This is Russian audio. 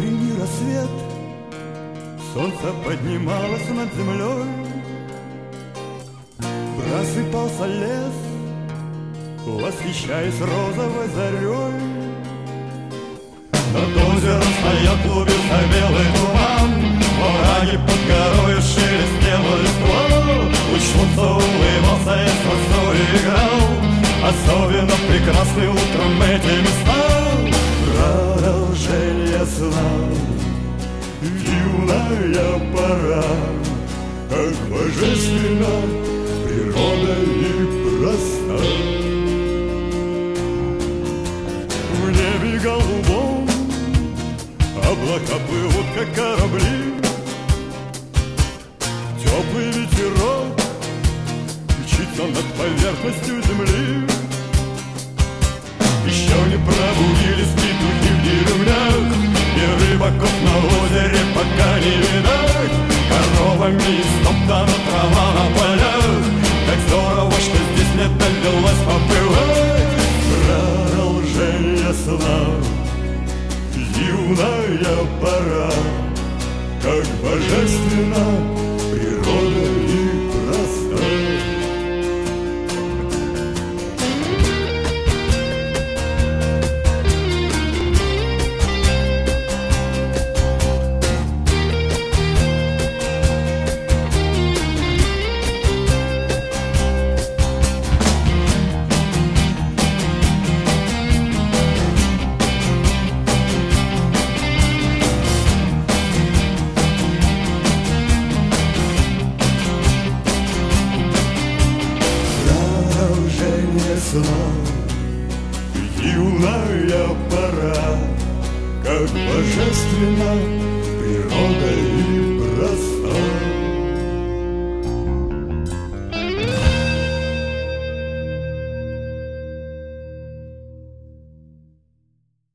утренний рассвет, солнце поднималось над землей, просыпался лес, восхищаясь розовой зарей. Над озером стоял, клубился белый туман, во враге под горою шелестела листва. Луч солнца улыбался и с играл, особенно прекрасны утром эти места. Продолжение сна, юная пора, как божественна природа и проста. В небе голубом облака плывут, как корабли, теплый ветерок мчится над поверхностью земли. Еще не пробудились петухи в деревнях, и рыбаков на озере пока не видать. Коровами истоптана трава на полях, как здорово, что здесь не довелось побывать. Продолжение сна, юная пора, как божественна природа и проста. Юная пора, как божественна природа и проста.